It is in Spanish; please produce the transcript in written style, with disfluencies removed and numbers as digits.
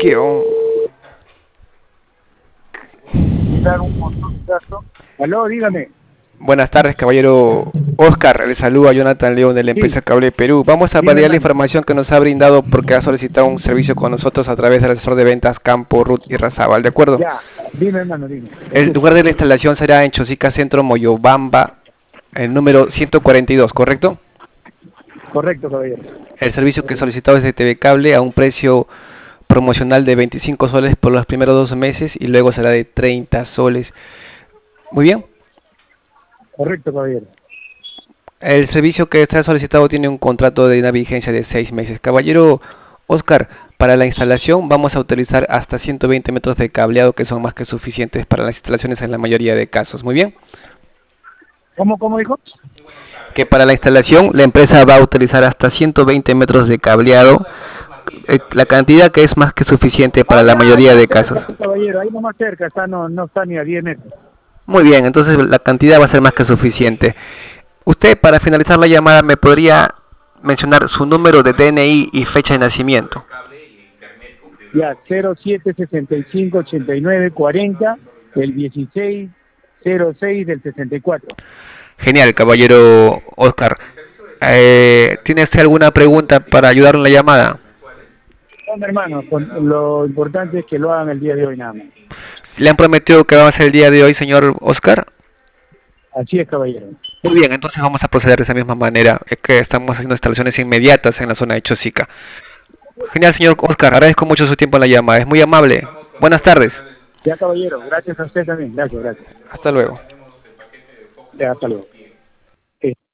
¿Qué on- Dar un montón de datos. Aló, dígame. Buenas tardes, caballero Oscar. Le saluda Jonathan León de la Sí, empresa Cable Perú. Vamos a dime, validar la hermano. información que nos ha brindado porque ha solicitado un servicio con nosotros a través del asesor de ventas Campo, Ruth y Razabal. ¿De acuerdo? Ya, dime, hermano, dime. Te El escucho. lugar de la instalación será en Chosica Centro, Moyobamba, el número 142, ¿correcto? Correcto, caballero. El servicio que he solicitado es de TV Cable a un precio promocional de 25 soles por los primeros 2 meses y luego será de 30 soles. Muy bien. Correcto, caballero. El servicio que está solicitado tiene un contrato de una vigencia de 6 meses. Caballero Oscar, para la instalación vamos a utilizar hasta 120 metros de cableado que son más que suficientes para las instalaciones en la mayoría de casos. Muy bien. ¿Cómo dijo? Que para la instalación la empresa va a utilizar hasta 120 metros de cableado, la cantidad que es más que suficiente para Ah, la ya, mayoría está de cerca, casos. caballero. Ahí nomás cerca, está, no está ni a 10 metros. Muy bien, entonces la cantidad va a ser más que suficiente. Usted, para finalizar la llamada, me podría mencionar su número de DNI y fecha de nacimiento. Ya, 07658940, el 1606 del 64. Genial, caballero Oscar. ¿Tiene usted alguna pregunta para ayudar en la llamada? Bueno, hermano, lo importante es que lo hagan el día de hoy nada más. ¿Le han prometido que va a ser el día de hoy, señor Oscar? Así es, caballero. Muy bien, entonces vamos a proceder de esa misma manera. Es que estamos haciendo instalaciones inmediatas en la zona de Chosica. Genial, señor Oscar. Agradezco mucho su tiempo en la llamada. Es muy amable. Buenas tardes. Ya, caballero. Gracias a usted también. Gracias, gracias. Hasta luego. Ya, hasta luego.